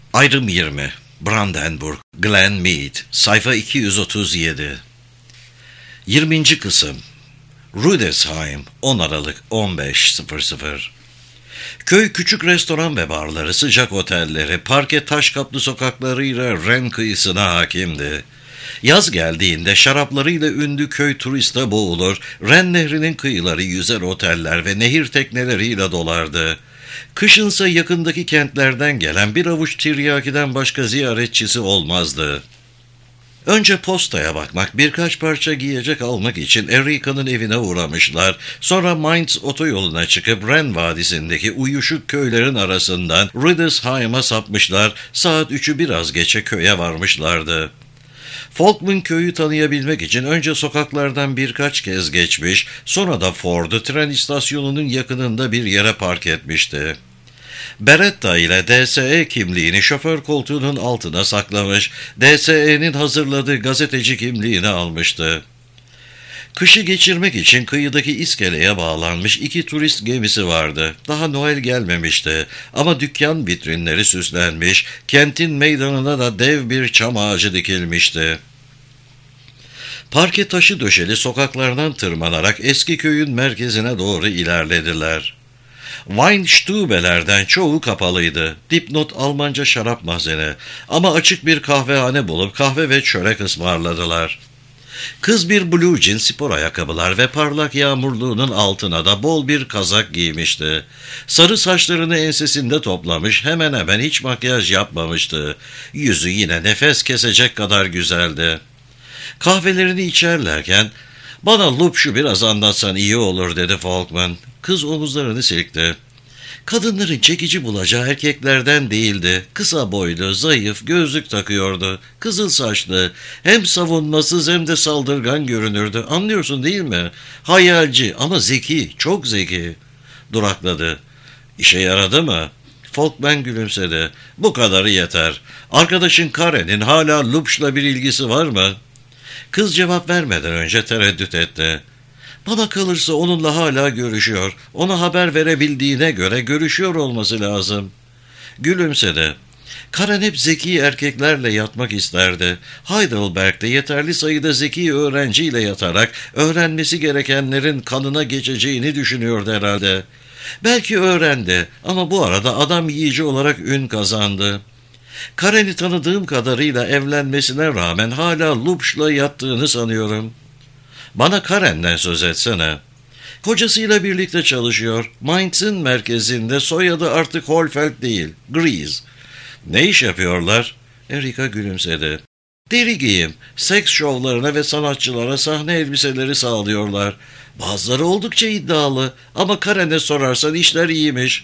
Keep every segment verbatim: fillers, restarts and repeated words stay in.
Ayrım yirmi. Brandenburg, Glen Mead, sayfa iki yüz otuz yedi. yirminci kısım. Rüdesheim, on Aralık on beş sıfır sıfır. Köy küçük restoran ve barları, sıcak otelleri, parke taş kaplı sokaklarıyla Ren kıyısına hakimdi. Yaz geldiğinde şaraplarıyla ünlü köy turiste boğulur, Ren nehrinin kıyıları yüzer oteller ve nehir tekneleriyle dolardı. Kışınsa yakındaki kentlerden gelen bir avuç tiryakiden başka ziyaretçisi olmazdı. Önce postaya bakmak, birkaç parça giyecek almak için Erika'nın evine uğramışlar. Sonra Mainz otoyoluna çıkıp Ren Vadisi'ndeki uyuşuk köylerin arasından Rüdesheim'a sapmışlar. Saat üçü biraz geçe köye varmışlardı. Folkman köyü tanıyabilmek için önce sokaklardan birkaç kez geçmiş, sonra da Ford'u tren istasyonunun yakınında bir yere park etmişti. Beretta ile D S E kimliğini şoför koltuğunun altına saklamış, D S E'nin hazırladığı gazeteci kimliğini almıştı. Kışı geçirmek için kıyıdaki iskeleye bağlanmış iki turist gemisi vardı. Daha Noel gelmemişti ama dükkan vitrinleri süslenmiş, kentin meydanına da dev bir çam ağacı dikilmişti. Parke taşı döşeli sokaklardan tırmanarak eski köyün merkezine doğru ilerlediler. Weinstube'lerden çoğu kapalıydı. Dipnot Almanca şarap mahzeni ama açık bir kahvehane bulup kahve ve çörek ısmarladılar. Kız bir blue jean spor ayakkabılar ve parlak yağmurluğunun altına da bol bir kazak giymişti. Sarı saçlarını ensesinde toplamış, hemen hemen hiç makyaj yapmamıştı. Yüzü yine nefes kesecek kadar güzeldi. Kahvelerini içerlerken, "Bana Lupş'u biraz anlatsan iyi olur," dedi Folkman. Kız omuzlarını silkti. Kadınların çekici bulacağı erkeklerden değildi. Kısa boylu, zayıf, gözlük takıyordu. Kızıl saçlı, hem savunmasız hem de saldırgan görünürdü. Anlıyorsun değil mi? Hayalci ama zeki, çok zeki. Durakladı. "İşe yaradı mı?" Folkman gülümsedi. "Bu kadarı yeter. Arkadaşın Karen'in hala Lupş'la bir ilgisi var mı?" Kız cevap vermeden önce tereddüt etti. "Bana kalırsa onunla hala görüşüyor. Ona haber verebildiğine göre görüşüyor olması lazım." Gülümsedi. Karen hep zeki erkeklerle yatmak isterdi. Heidelberg'de yeterli sayıda zeki öğrenciyle yatarak öğrenmesi gerekenlerin kanına geçeceğini düşünüyordu herhalde. Belki öğrendi ama bu arada adam yiyici olarak ün kazandı. Karen'i tanıdığım kadarıyla evlenmesine rağmen hala Lupş'la yattığını sanıyorum. "Bana Karen'den söz etsene." "Kocasıyla birlikte çalışıyor. Mainz'in merkezinde, soyadı artık Holfeld değil, Gries." "Ne iş yapıyorlar?" Erika gülümsedi. "Deri giyim, seks şovlarına ve sanatçılara sahne elbiseleri sağlıyorlar. Bazıları oldukça iddialı ama Karen'e sorarsan işler iyiymiş."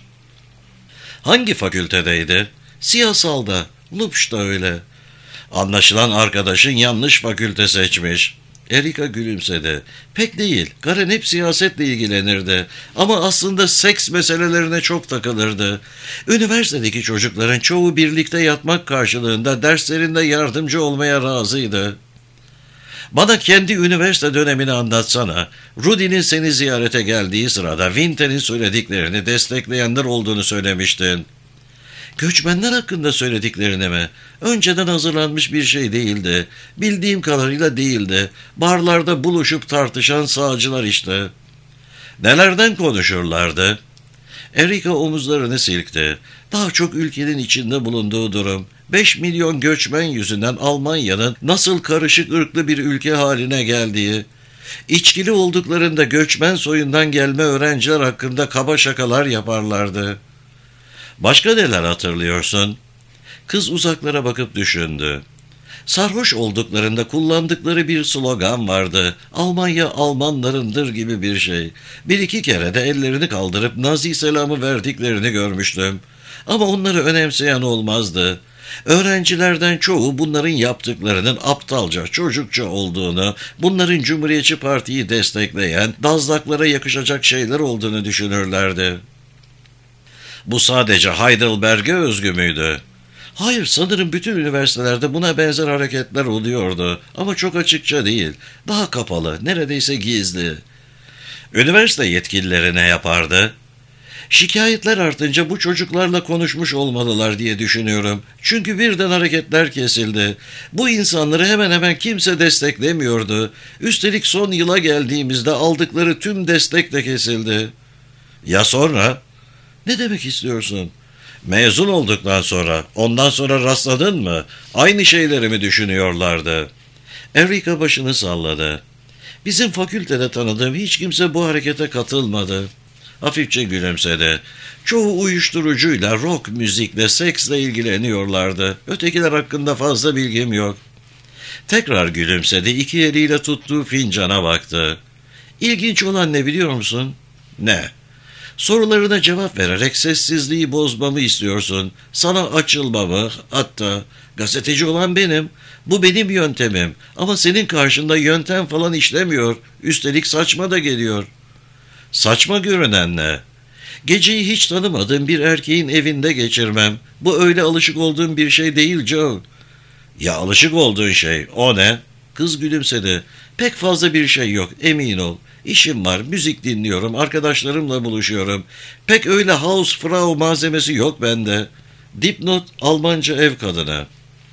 "Hangi fakültedeydi?" "Siyasalda, Lupş da öyle." "Anlaşılan arkadaşın yanlış fakülte seçmiş." Erika gülümsedi. "Pek değil. Karen hep siyasetle ilgilenirdi. Ama aslında seks meselelerine çok takılırdı. Üniversitedeki çocukların çoğu birlikte yatmak karşılığında derslerinde yardımcı olmaya razıydı." "Bana kendi üniversite dönemini anlatsana. Rudy'nin seni ziyarete geldiği sırada Winter'in söylediklerini destekleyenler olduğunu söylemiştin." "Göçmenler hakkında söylediklerini mi? Önceden hazırlanmış bir şey değildi. Bildiğim kadarıyla değildi. Barlarda buluşup tartışan sağcılar işte." "Nelerden konuşurlardı?" Erika omuzlarını silkti. "Daha çok ülkenin içinde bulunduğu durum. Beş milyon göçmen yüzünden Almanya'nın nasıl karışık ırklı bir ülke haline geldiği. İçkili olduklarında göçmen soyundan gelme öğrenciler hakkında kaba şakalar yaparlardı." "Başka neler hatırlıyorsun?" Kız uzaklara bakıp düşündü. "Sarhoş olduklarında kullandıkları bir slogan vardı. Almanya Almanlarındır gibi bir şey. Bir iki kere de ellerini kaldırıp Nazi selamı verdiklerini görmüştüm. Ama onları önemseyen olmazdı. Öğrencilerden çoğu bunların yaptıklarının aptalca, çocukça olduğunu, bunların Cumhuriyetçi Parti'yi destekleyen, dazlaklara yakışacak şeyler olduğunu düşünürlerdi." "Bu sadece Heidelberg'e özgü müydü?" "Hayır, sanırım bütün üniversitelerde buna benzer hareketler oluyordu. Ama çok açıkça değil. Daha kapalı, neredeyse gizli." "Üniversite yetkilileri ne yapardı?" Şikayetler artınca bu çocuklarla konuşmuş olmalılar diye düşünüyorum. Çünkü birden hareketler kesildi. Bu insanları hemen hemen kimse desteklemiyordu. Üstelik son yıla geldiğimizde aldıkları tüm destek de kesildi. Ya sonra? Ne demek istiyorsun? Mezun olduktan sonra, ondan sonra rastladın mı? Aynı şeyleri mi düşünüyorlardı? Enrica başını salladı. Bizim fakültede tanıdığım hiç kimse bu harekete katılmadı. Hafifçe gülümsedi. Çoğu uyuşturucuyla, rock müzikle, seksle ilgileniyorlardı. Ötekiler hakkında fazla bilgim yok. Tekrar gülümsedi, iki eliyle tuttuğu fincana baktı. İlginç olan ne biliyor musun? Ne? Sorularına cevap vererek sessizliği bozmamı istiyorsun. Sana açılmamı, hatta gazeteci olan benim. Bu benim yöntemim. Ama senin karşında yöntem falan işlemiyor. Üstelik saçma da geliyor. Saçma görünen ne? Geceyi hiç tanımadığım bir erkeğin evinde geçirmem. Bu öyle alışık olduğum bir şey değil Joe. Ya alışık olduğun şey, o ne? Kız gülümsedi. Pek fazla bir şey yok, emin ol. İşim var, müzik dinliyorum, arkadaşlarımla buluşuyorum. Pek öyle Hausfrau malzemesi yok bende. Dipnot, Almanca ev kadını.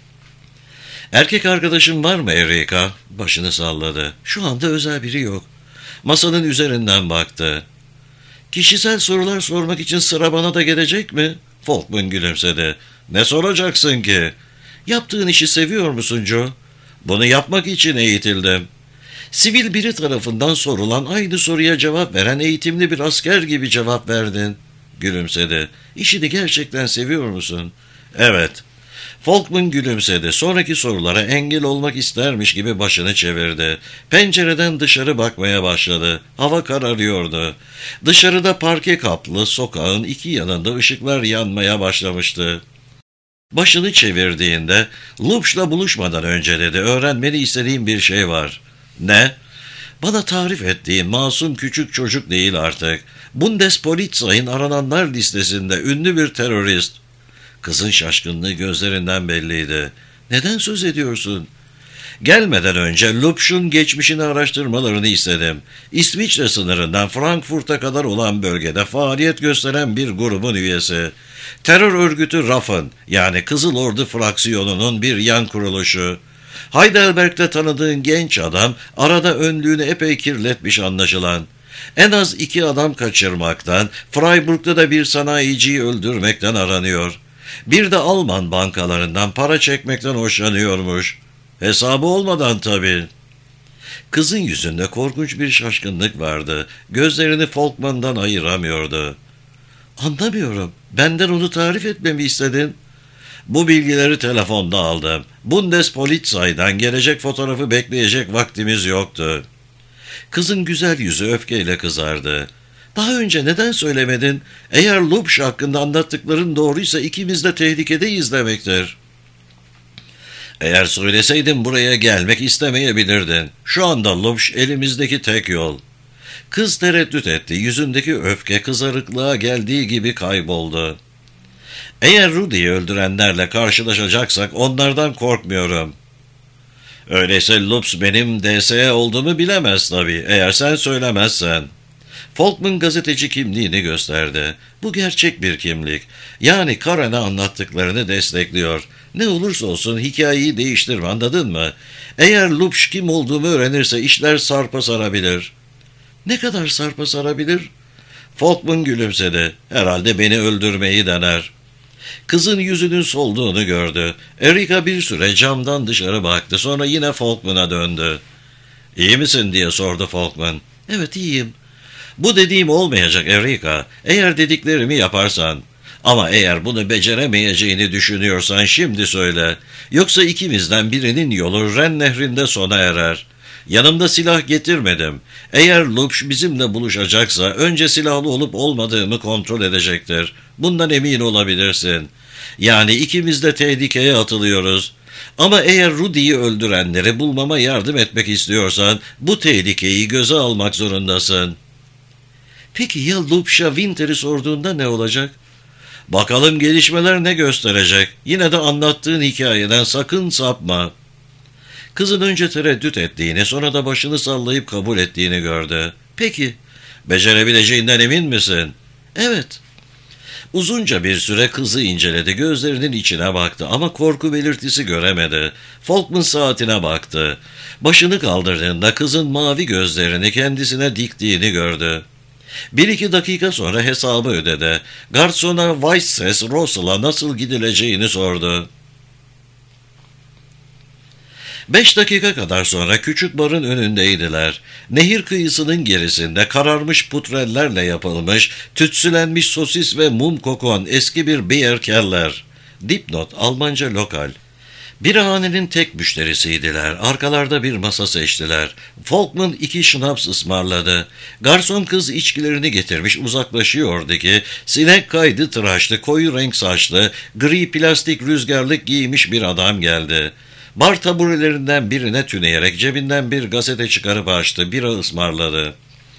Erkek arkadaşın var mı Enrica? Başını salladı. Şu anda özel biri yok. Masanın üzerinden baktı. Kişisel sorular sormak için sıra bana da gelecek mi? Folkman gülümsedi. Ne soracaksın ki? Yaptığın işi seviyor musun Joe? Bunu yapmak için eğitildim. Sivil biri tarafından sorulan aynı soruya cevap veren eğitimli bir asker gibi cevap verdin. Gülümsedi. İşini gerçekten seviyor musun? Evet. Folkman gülümsedi. Sonraki sorulara engel olmak istermiş gibi başını çevirdi. Pencereden dışarı bakmaya başladı. Hava kararıyordu. Dışarıda parke kaplı sokağın iki yanında ışıklar yanmaya başlamıştı. Başını çevirdiğinde, Lupş'la buluşmadan önce dedi, öğrenmeni istediğim bir şey var. Ne? Bana tarif ettiğin masum küçük çocuk değil artık. Bundespolizei'nin arananlar listesinde ünlü bir terörist. Kızın şaşkınlığı gözlerinden belliydi. Neden söz ediyorsun? Gelmeden önce Lupş'un geçmişini araştırmalarını istedim. İsviçre sınırından Frankfurt'a kadar olan bölgede faaliyet gösteren bir grubun üyesi. Terör örgütü RAF'ın, yani Kızıl Ordu fraksiyonunun bir yan kuruluşu. Heidelberg'de tanıdığın genç adam arada önlüğünü epey kirletmiş anlaşılan. En az iki adam kaçırmaktan, Freiburg'da da bir sanayiciyi öldürmekten aranıyor. Bir de Alman bankalarından para çekmekten hoşlanıyormuş. Hesabı olmadan tabii. Kızın yüzünde korkunç bir şaşkınlık vardı. Gözlerini Folkman'dan ayıramıyordu. Anlamıyorum. Benden onu tarif etmemi istedin. Bu bilgileri telefonda aldım. Bundespolizei'den gelecek fotoğrafı bekleyecek vaktimiz yoktu. Kızın güzel yüzü öfkeyle kızardı. Daha önce neden söylemedin? Eğer Lupş hakkında anlattıkların doğruysa ikimiz de tehlikedeyiz demektir. Eğer söyleseydin buraya gelmek istemeyebilirdin. Şu anda Lupş elimizdeki tek yol. Kız tereddüt etti. Yüzündeki öfke kızarıklığa geldiği gibi kayboldu. Eğer Rudy'yi öldürenlerle karşılaşacaksak onlardan korkmuyorum. Öyleyse Lupş benim D S E olduğumu bilemez tabii, eğer sen söylemezsen. Folkman gazeteci kimliğini gösterdi. Bu gerçek bir kimlik. Yani Karen'e anlattıklarını destekliyor. Ne olursa olsun hikayeyi değiştirme, anladın mı? Eğer Lupş kim olduğumu öğrenirse işler sarpa sarabilir. Ne kadar sarpa sarabilir? Folkman gülümsedi. Herhalde beni öldürmeyi dener. Kızın yüzünün solduğunu gördü. Enrica bir süre camdan dışarı baktı. Sonra yine Folkman'a döndü. İyi misin diye sordu Folkman. Evet, iyiyim. Bu dediğim olmayacak Enrica. Eğer dediklerimi yaparsan. Ama eğer bunu beceremeyeceğini düşünüyorsan şimdi söyle. Yoksa ikimizden birinin yolu Ren Nehri'nde sona erer. Yanımda silah getirmedim. Eğer Lupş bizimle buluşacaksa önce silahlı olup olmadığımı kontrol edecektir. Bundan emin olabilirsin. Yani ikimiz de tehlikeye atılıyoruz. Ama eğer Rudy'yi öldürenleri bulmama yardım etmek istiyorsan bu tehlikeyi göze almak zorundasın. Peki ya Lupş'a Winter'i sorduğunda ne olacak? Bakalım gelişmeler ne gösterecek. Yine de anlattığın hikayeden sakın sapma. Kızın önce tereddüt ettiğini, sonra da başını sallayıp kabul ettiğini gördü. Peki, becerebileceğinden emin misin? Evet. Uzunca bir süre kızı inceledi, gözlerinin içine baktı ama korku belirtisi göremedi. Falkman saatine baktı. Başını kaldırdığında kızın mavi gözlerini kendisine diktiğini gördü. Bir iki dakika sonra hesabı ödedi. Garsona Weisses Russell'a nasıl gidileceğini sordu. Beş dakika kadar sonra küçük barın önündeydiler. Nehir kıyısının gerisinde kararmış putrellerle yapılmış, tütsülenmiş sosis ve mum kokan eski bir Bierkeller. Dipnot, Almanca lokal. Birahanenin tek müşterisiydiler. Arkalarda bir masa seçtiler. Falkman iki şınaps ısmarladı. Garson kız içkilerini getirmiş uzaklaşıyordu ki sinek kaydı tıraşlı, koyu renk saçlı, gri plastik rüzgarlık giymiş bir adam geldi. Bar taburelerinden birine tüneyerek cebinden bir gazete çıkarıp açtı, bira ısmarladı.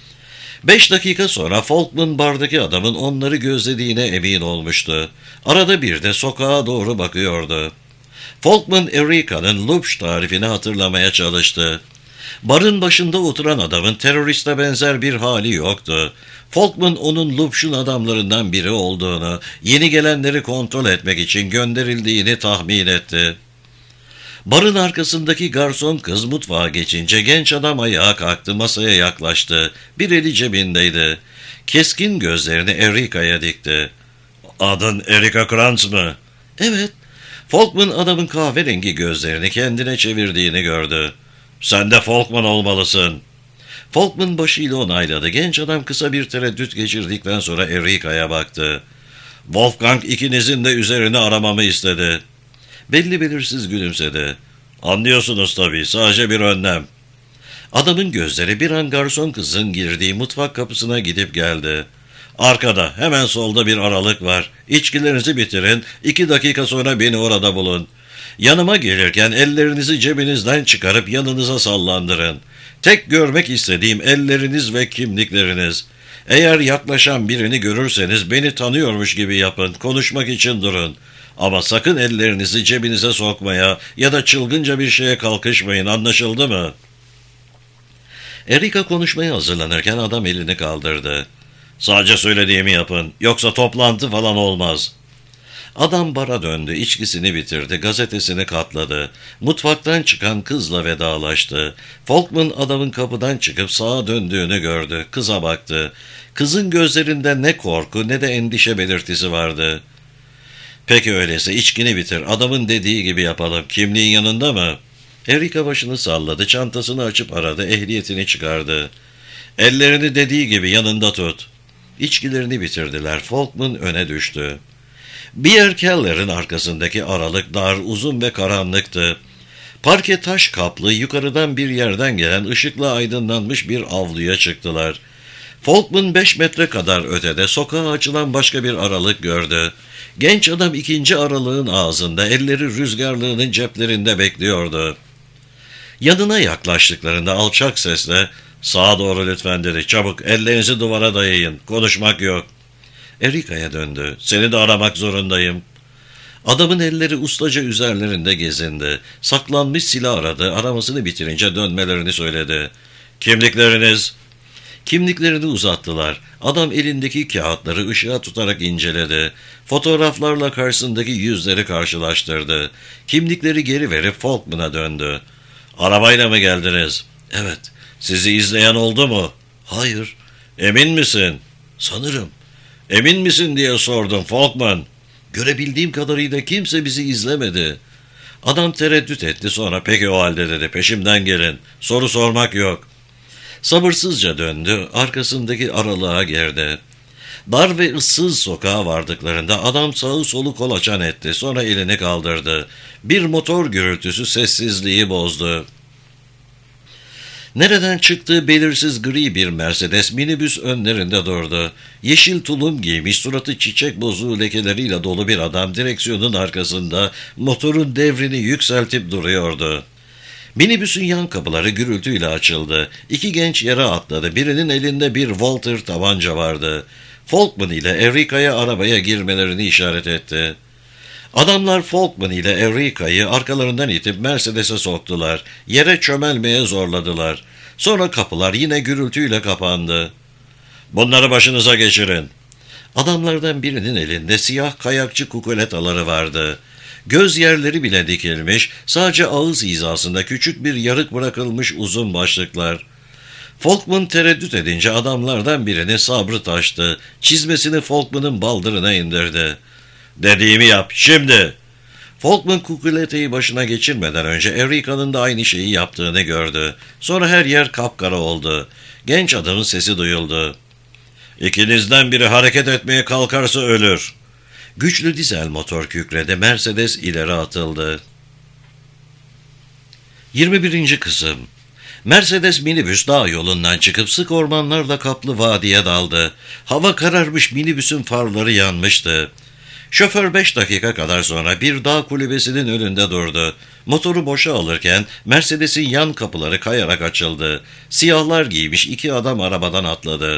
Beş dakika sonra Falkman bardaki adamın onları gözlediğine emin olmuştu. Arada bir de sokağa doğru bakıyordu. Falkman, Erica'nın Lubsch tarifini hatırlamaya çalıştı. Barın başında oturan adamın teröriste benzer bir hali yoktu. Falkman onun Lubsch'un adamlarından biri olduğunu, yeni gelenleri kontrol etmek için gönderildiğini tahmin etti. Barın arkasındaki garson kız mutfağa geçince genç adam ayağa kalktı, masaya yaklaştı. Bir eli cebindeydi. Keskin gözlerini Erica'ya dikti. "Adın Erica Krantz mı?" "Evet." Falkman adamın kahverengi gözlerini kendine çevirdiğini gördü. "Sen de Falkman olmalısın." Falkman başıyla onayladı. Genç adam kısa bir tereddüt geçirdikten sonra Erica'ya baktı. "Wolfgang ikinizin de üzerini aramamı istedi." Belli belirsiz gülümsedi. "Anlıyorsunuz tabii, sadece bir önlem." Adamın gözleri bir an garson kızın girdiği mutfak kapısına gidip geldi. "Arkada, hemen solda bir aralık var. İçkilerinizi bitirin, iki dakika sonra beni orada bulun. Yanıma gelirken ellerinizi cebinizden çıkarıp yanınıza sallandırın. Tek görmek istediğim elleriniz ve kimlikleriniz. Eğer yaklaşan birini görürseniz beni tanıyormuş gibi yapın, konuşmak için durun. Ama sakın ellerinizi cebinize sokmaya ya da çılgınca bir şeye kalkışmayın, anlaşıldı mı?" Erica konuşmaya hazırlanırken adam elini kaldırdı. "Sadece söylediğimi yapın, yoksa toplantı falan olmaz." Adam bara döndü, içkisini bitirdi, gazetesini katladı. Mutfaktan çıkan kızla vedalaştı. Falkman adamın kapıdan çıkıp sağa döndüğünü gördü. Kıza baktı. Kızın gözlerinde ne korku ne de endişe belirtisi vardı. "Peki öyleyse içkini bitir, adamın dediği gibi yapalım. Kimliğin yanında mı?" Erica başını salladı, çantasını açıp aradı, ehliyetini çıkardı. "Ellerini dediği gibi yanında tut." İçkilerini bitirdiler. Falkman öne düştü. Bierkeller'in arkasındaki aralık dar, uzun ve karanlıktı. Parke taş kaplı, yukarıdan bir yerden gelen ışıkla aydınlanmış bir avluya çıktılar. Falkman beş metre kadar ötede sokağa açılan başka bir aralık gördü. Genç adam ikinci aralığın ağzında, elleri rüzgarlığının ceplerinde bekliyordu. Yanına yaklaştıklarında alçak sesle "Sağa doğru lütfen" dedi. "Çabuk, ellerinizi duvara dayayın, konuşmak yok." Erica'ya döndü. "Seni de aramak zorundayım." Adamın elleri ustaca üzerlerinde gezindi. Saklanmış silah aradı, aramasını bitirince dönmelerini söyledi. "Kimlikleriniz?" Kimliklerini uzattılar. Adam elindeki kağıtları ışığa tutarak inceledi. Fotoğraflarla karşısındaki yüzleri karşılaştırdı. Kimlikleri geri verip Falkman'a döndü. "Arabayla mı geldiniz?" "Evet." "Sizi izleyen oldu mu?" "Hayır." "Emin misin?" "Sanırım." "Emin misin diye sordum Falkman." "Görebildiğim kadarıyla kimse bizi izlemedi." Adam tereddüt etti, sonra "Peki o halde" dedi. "Peşimden gelin. Soru sormak yok." Sabırsızca döndü, arkasındaki aralığa girdi. Dar ve ıssız sokağa vardıklarında adam sağı solu kolaçan etti, sonra elini kaldırdı. Bir motor gürültüsü sessizliği bozdu. Nereden çıktığı belirsiz gri bir Mercedes minibüs önlerinde durdu. Yeşil tulum giymiş, suratı çiçek bozuğu lekeleriyle dolu bir adam direksiyonun arkasında motorun devrini yükseltip duruyordu. Minibüsün yan kapıları gürültüyle açıldı. İki genç yere atladı. Birinin elinde bir Walter tabanca vardı. Falkman ile Erica'ya arabaya girmelerini işaret etti. Adamlar Falkman ile Erica'yı arkalarından itip Mercedes'e soktular. Yere çömelmeye zorladılar. Sonra kapılar yine gürültüyle kapandı. "Bunları başınıza geçirin." Adamlardan birinin elinde siyah kayakçı kukuletaları vardı. Göz yerleri bile dikilmiş, sadece ağız hizasında küçük bir yarık bırakılmış uzun başlıklar. Folkman tereddüt edince adamlardan birinin sabrı taştı. Çizmesini Folkman'ın baldırına indirdi. "Dediğimi yap, şimdi!" Folkman kukuleteyi başına geçirmeden önce Erica'nın da aynı şeyi yaptığını gördü. Sonra her yer kapkara oldu. Genç adamın sesi duyuldu. "İkinizden biri hareket etmeye kalkarsa ölür." Güçlü dizel motor kükredi. Mercedes ileri atıldı. yirmi birinci kısım. Mercedes minibüs dağ yolundan çıkıp sık ormanlarla kaplı vadiye daldı. Hava kararmış, minibüsün farları yanmıştı. Şoför beş dakika kadar sonra bir dağ kulübesinin önünde durdu. Motoru boşa alırken Mercedes'in yan kapıları kayarak açıldı. Siyahlar giymiş iki adam arabadan atladı.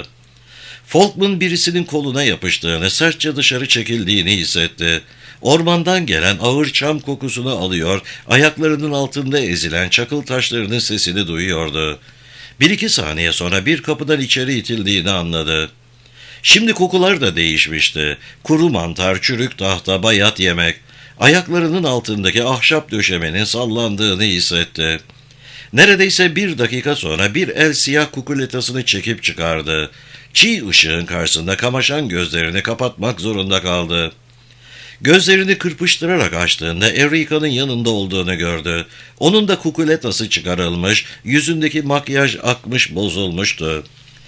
Folkman birisinin koluna yapıştığını, sertçe dışarı çekildiğini hissetti. Ormandan gelen ağır çam kokusunu alıyor, ayaklarının altında ezilen çakıl taşlarının sesini duyuyordu. Bir iki saniye sonra bir kapıdan içeri itildiğini anladı. Şimdi kokular da değişmişti. Kuru mantar, çürük tahta, bayat yemek. Ayaklarının altındaki ahşap döşemenin sallandığını hissetti. Neredeyse bir dakika sonra bir el siyah kukuletasını çekip çıkardı. Çiğ ışığın karşısında kamaşan gözlerini kapatmak zorunda kaldı. Gözlerini kırpıştırarak açtığında Erica'nın yanında olduğunu gördü. Onun da kukuletası çıkarılmış, yüzündeki makyaj akmış, bozulmuştu.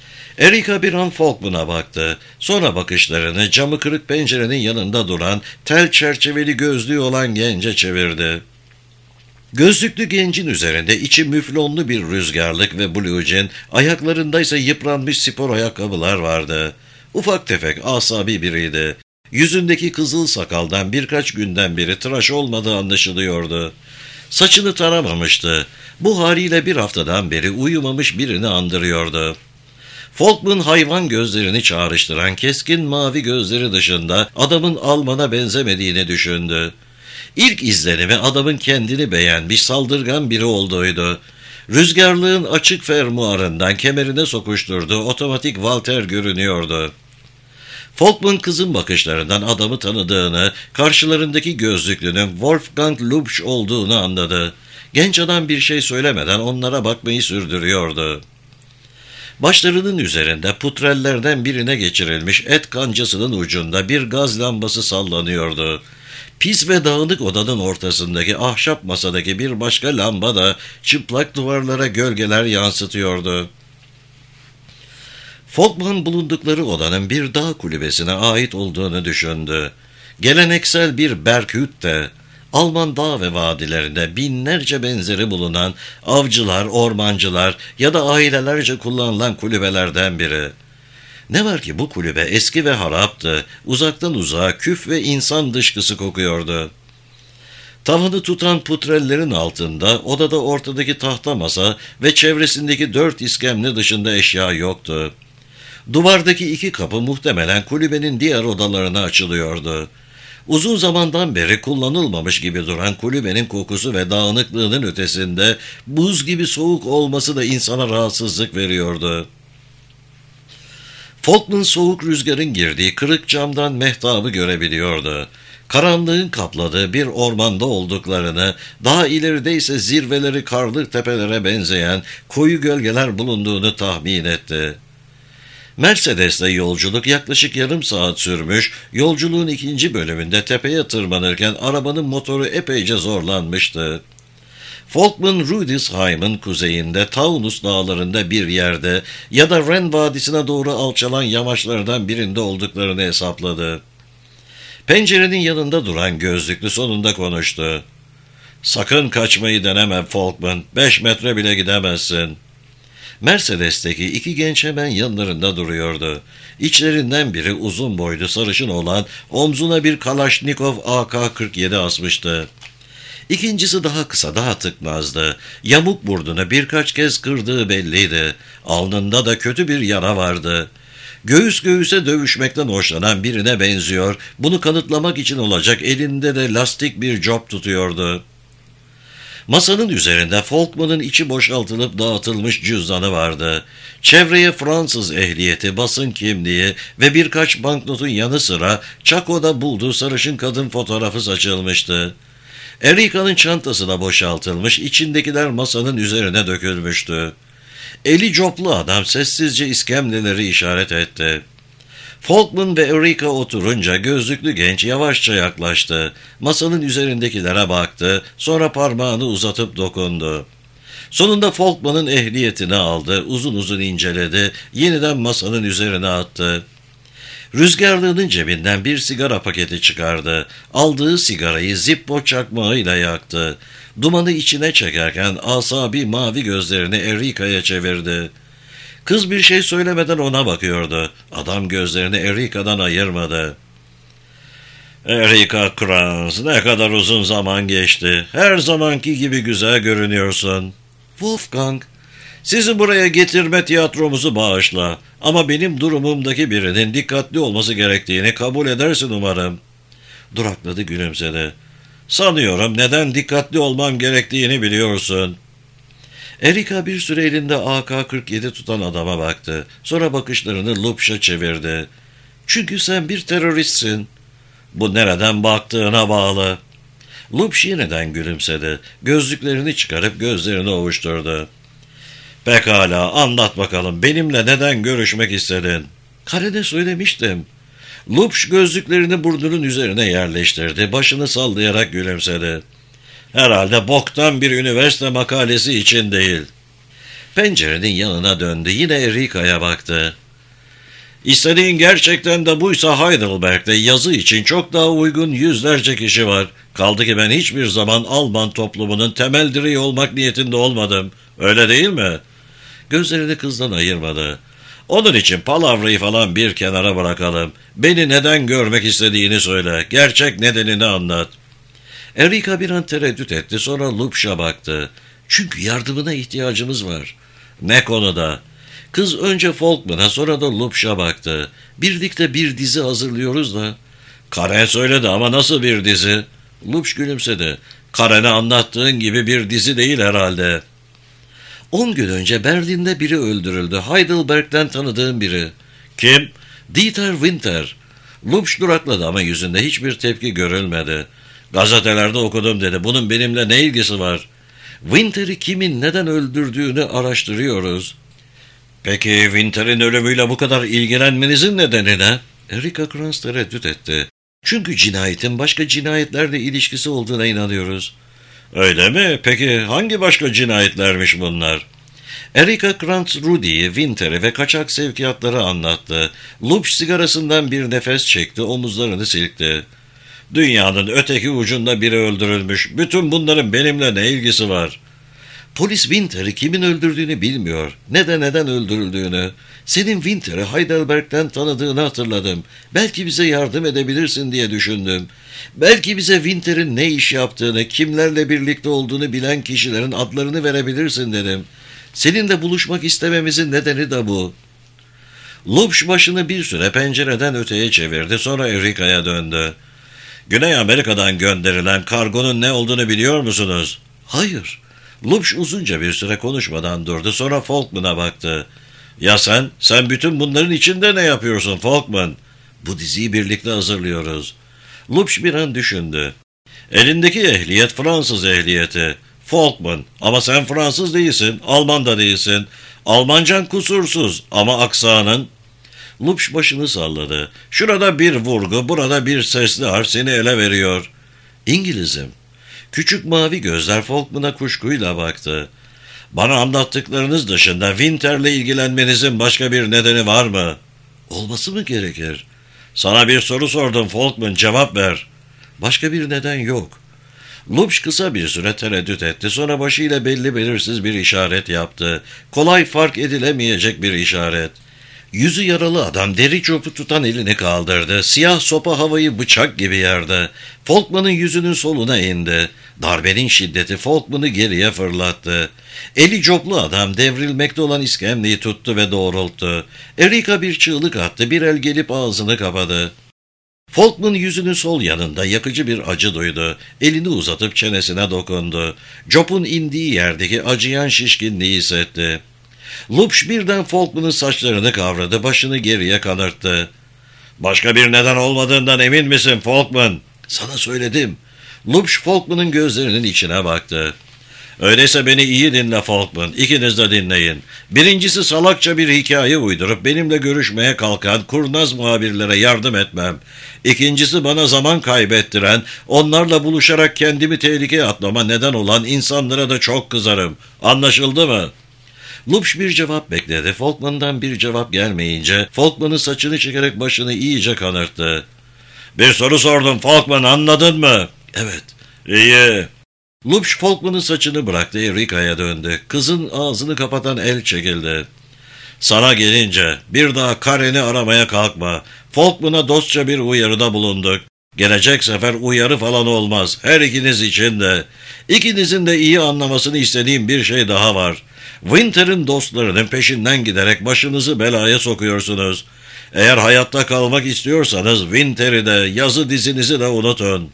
Erica bir an Folkman'a baktı. Sonra bakışlarını camı kırık pencerenin yanında duran, tel çerçeveli gözlüğü olan gence çevirdi. Gözlüklü gencin üzerinde içi müflonlu bir rüzgarlık ve blue jean, ayaklarındaysa yıpranmış spor ayakkabılar vardı. Ufak tefek, asabi biriydi. Yüzündeki kızıl sakaldan birkaç günden beri tıraş olmadığı anlaşılıyordu. Saçını taramamıştı. Bu haliyle bir haftadan beri uyumamış birini andırıyordu. Folkman hayvan gözlerini çağrıştıran keskin mavi gözleri dışında adamın Alman'a benzemediğini düşündü. İlk izlenimi adamın kendini beğenmiş, saldırgan biri olduğuydu. Rüzgarlığın açık fermuarından kemerine sokuşturduğu otomatik Walter görünüyordu. Folkman kızın bakışlarından adamı tanıdığını, karşılarındaki gözlüklünün Wolfgang Lubsch olduğunu anladı. Genç adam bir şey söylemeden onlara bakmayı sürdürüyordu. Başlarının üzerinde putrellerden birine geçirilmiş et kancasının ucunda bir gaz lambası sallanıyordu. Pis ve dağınık odanın ortasındaki ahşap masadaki bir başka lamba da çıplak duvarlara gölgeler yansıtıyordu. Folkman bulundukları odanın bir dağ kulübesine ait olduğunu düşündü. Geleneksel bir Berghütte, Alman dağ ve vadilerinde binlerce benzeri bulunan avcılar, ormancılar ya da ailelerce kullanılan kulübelerden biri. Ne var ki bu kulübe eski ve haraptı, uzaktan uzağa küf ve insan dışkısı kokuyordu. Tavanı tutan putrellerin altında odada ortadaki tahta masa ve çevresindeki dört iskemle dışında eşya yoktu. Duvardaki iki kapı muhtemelen kulübenin diğer odalarına açılıyordu. Uzun zamandan beri kullanılmamış gibi duran kulübenin kokusu ve dağınıklığının ötesinde buz gibi soğuk olması da insana rahatsızlık veriyordu. Folkman soğuk rüzgarın girdiği kırık camdan mehtabı görebiliyordu. Karanlığın kapladığı bir ormanda olduklarını, daha ileride ise zirveleri karlı tepelere benzeyen koyu gölgeler bulunduğunu tahmin etti. Mercedes'le yolculuk yaklaşık yarım saat sürmüş, yolculuğun ikinci bölümünde tepeye tırmanırken arabanın motoru epeyce zorlanmıştı. Folkman, Rüdesheim'in kuzeyinde Taunus dağlarında bir yerde ya da Ren Vadisi'ne doğru alçalan yamaçlardan birinde olduklarını hesapladı. Pencerenin yanında duran gözlüklü sonunda konuştu. "Sakın kaçmayı deneme Folkman, beş metre bile gidemezsin." Mercedes'teki iki genç hemen yanlarında duruyordu. İçlerinden biri uzun boylu sarışın olan omzuna bir Kalaşnikov A K kırk yedi asmıştı. İkincisi daha kısa, daha tıkmazdı. Yamuk burnunu birkaç kez kırdığı belliydi. Alnında da kötü bir yara vardı. Göğüs göğüse dövüşmekten hoşlanan birine benziyor, bunu kanıtlamak için olacak elinde de lastik bir cop tutuyordu. Masanın üzerinde Folkman'ın içi boşaltılıp dağıtılmış cüzdanı vardı. Çevreye Fransız ehliyeti, basın kimliği ve birkaç banknotun yanı sıra Chaco'da bulduğu sarışın kadın fotoğrafı saçılmıştı. Erica'nın çantası da boşaltılmış, içindekiler masanın üzerine dökülmüştü. Eli coplu adam sessizce iskemleleri işaret etti. Folkman ve Erica oturunca gözlüklü genç yavaşça yaklaştı. Masanın üzerindekilere baktı, sonra parmağını uzatıp dokundu. Sonunda Folkman'ın ehliyetini aldı, uzun uzun inceledi, yeniden masanın üzerine attı. Rüzgarlığının cebinden bir sigara paketi çıkardı. Aldığı sigarayı Zippo çakmağıyla yaktı. Dumanı içine çekerken asabi mavi gözlerini Erica'ya çevirdi. Kız bir şey söylemeden ona bakıyordu. Adam gözlerini Erica'dan ayırmadı. "Erica Kranz, ne kadar uzun zaman geçti. Her zamanki gibi güzel görünüyorsun." "Wolfgang, sizi buraya getirme tiyatromuzu bağışla. Ama benim durumumdaki birinin dikkatli olması gerektiğini kabul edersin umarım." Durakladı, gülümsedi. "Sanıyorum neden dikkatli olmam gerektiğini biliyorsun." Erica bir süre elinde A K kırk yedi tutan adama baktı. Sonra bakışlarını Lupş'a çevirdi. "Çünkü sen bir teröristsin." "Bu nereden baktığına bağlı." Lupş yeniden gülümsedi. Gözlüklerini çıkarıp gözlerini ovuşturdu. "Pekala, anlat bakalım. Benimle neden görüşmek istedin?" "Karine söylemiştim." Lupş gözlüklerini burnunun üzerine yerleştirdi. Başını sallayarak gülümsedi. "Herhalde boktan bir üniversite makalesi için değil." Pencerenin yanına döndü. Yine Erica'ya baktı. "İstediğin gerçekten de buysa Heidelberg'de yazı için çok daha uygun yüzlerce kişi var. Kaldı ki ben hiçbir zaman Alman toplumunun temel direği olmak niyetinde olmadım. Öyle değil mi?" Gözlerini kızdan ayırmadı. "Onun için palavrayı falan bir kenara bırakalım. Beni neden görmek istediğini söyle. Gerçek nedenini anlat." Erica bir an tereddüt etti, sonra Lupş'a baktı. "Çünkü yardımına ihtiyacımız var." "Ne konuda?" Kız önce Folkman'a, sonra da Lupş'a baktı. "Birlikte bir dizi hazırlıyoruz da." "Karen söyledi ama nasıl bir dizi?" Lupş gülümsedi. "Karen'e anlattığın gibi bir dizi değil herhalde." On gün önce Berlin'de biri öldürüldü. Heidelberg'den tanıdığım biri." "Kim?" "Dieter Winter." Lupş durakladı ama yüzünde hiçbir tepki görülmedi. "Gazetelerde okudum," dedi. "Bunun benimle ne ilgisi var?" "Winter'i kimin neden öldürdüğünü araştırıyoruz." "Peki Winter'in ölümüyle bu kadar ilgilenmenizin nedeni ne?" Erica Kranz tereddüt etti. "Çünkü cinayetin başka cinayetlerle ilişkisi olduğuna inanıyoruz." "Öyle mi? Peki hangi başka cinayetlermiş bunlar?" Erica Kranz, Rudy'yi, Winter'i ve kaçak sevkiyatları anlattı. Lupş sigarasından bir nefes çekti, omuzlarını silkti. "Dünyanın öteki ucunda biri öldürülmüş. Bütün bunların benimle ne ilgisi var?" "Polis Winter'i kimin öldürdüğünü bilmiyor. Ne de neden öldürüldüğünü. Senin Winter'i Heidelberg'den tanıdığını hatırladım. Belki bize yardım edebilirsin diye düşündüm. Belki bize Winter'in ne iş yaptığını, kimlerle birlikte olduğunu bilen kişilerin adlarını verebilirsin dedim. Seninle buluşmak istememizin nedeni de bu." Lupş başını bir süre pencereden öteye çevirdi, sonra Erica'ya döndü. "Güney Amerika'dan gönderilen kargonun ne olduğunu biliyor musunuz?" "Hayır." Lupş uzunca bir süre konuşmadan durdu, sonra Folkman'a baktı. "Ya sen? Sen bütün bunların içinde ne yapıyorsun Folkman?" "Bu diziyi birlikte hazırlıyoruz." Lupş bir an düşündü. "Elindeki ehliyet Fransız ehliyeti. Folkman, ama sen Fransız değilsin, Alman da değilsin. Almancan kusursuz ama aksanın..." Lupş başını salladı. "Şurada bir vurgu, burada bir sesli harf seni ele veriyor." "İngilizim." Küçük mavi gözler Folkman'a kuşkuyla baktı. "Bana anlattıklarınız dışında Winter'le ilgilenmenizin başka bir nedeni var mı?" "Olması mı gerekir?" "Sana bir soru sordum Folkman, cevap ver." "Başka bir neden yok." Lupş kısa bir süre tereddüt etti, sonra başıyla belli belirsiz bir işaret yaptı. Kolay fark edilemeyecek bir işaret. Yüzü yaralı adam deri çöpü tutan elini kaldırdı. Siyah sopa havayı bıçak gibi yerde. Folkman'ın yüzünün soluna indi. Darbenin şiddeti Folkman'ı geriye fırlattı. Eli coplu adam devrilmekte olan iskemleyi tuttu ve doğrulttu. Erica bir çığlık attı, bir el gelip ağzını kapadı. Folkman yüzünün sol yanında yakıcı bir acı duydu. Elini uzatıp çenesine dokundu. Job'un indiği yerdeki acıyan şişkinliği hissetti. Lupş birden Folkman'ın saçlarını kavradı, başını geriye kanırttı. ''Başka bir neden olmadığından emin misin Folkman?'' ''Sana söyledim.'' Lupş Folkman'ın gözlerinin içine baktı. ''Öyleyse beni iyi dinle Folkman, ikiniz de dinleyin. Birincisi salakça bir hikaye uydurup benimle görüşmeye kalkan kurnaz muhabirlere yardım etmem. İkincisi bana zaman kaybettiren, onlarla buluşarak kendimi tehlikeye atmama neden olan insanlara da çok kızarım. Anlaşıldı mı?'' Lupş bir cevap bekledi. Folkman'dan bir cevap gelmeyince Folkman'ın saçını çekerek başını iyice kanırttı. ''Bir soru sordum Folkman, anladın mı?'' ''Evet.'' ''İyi.'' Lupş Folkman'ın saçını bıraktı, Erica'ya döndü. Kızın ağzını kapatan el çekildi. ''Sana gelince bir daha Karen'i aramaya kalkma. Folkman'a dostça bir uyarıda bulunduk. Gelecek sefer uyarı falan olmaz. Her ikiniz için de. İkinizin de iyi anlamasını istediğim bir şey daha var. Winter'ın dostlarının peşinden giderek başınızı belaya sokuyorsunuz. Eğer hayatta kalmak istiyorsanız Winter'i de yazı dizinizi de unutun.''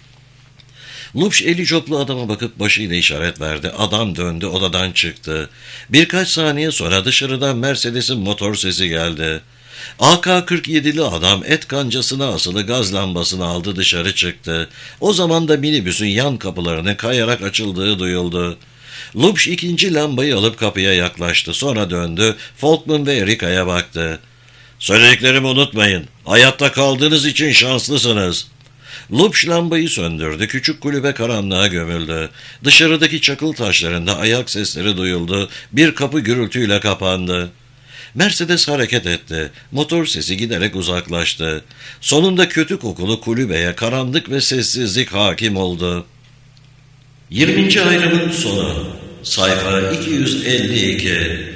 Lupş eli Job'lu adama bakıp başıyla işaret verdi. Adam döndü, odadan çıktı. Birkaç saniye sonra dışarıdan Mercedes'in motor sesi geldi. A K kırk yedili adam et kancasına asılı gaz lambasını aldı, dışarı çıktı. O zaman da minibüsün yan kapılarının kayarak açıldığı duyuldu. Lupş ikinci lambayı alıp kapıya yaklaştı. Sonra döndü, Folkman ve Erica'ya baktı. ''Söylediklerimi unutmayın. Hayatta kaldığınız için şanslısınız.'' Lupş lambayı söndürdü. Küçük kulübe karanlığa gömüldü. Dışarıdaki çakıl taşlarında ayak sesleri duyuldu. Bir kapı gürültüyle kapandı. Mercedes hareket etti. Motor sesi giderek uzaklaştı. Sonunda kötü kokulu kulübeye karanlık ve sessizlik hakim oldu. yirminci ayrımın sonu. Sayfa iki yüz elli iki.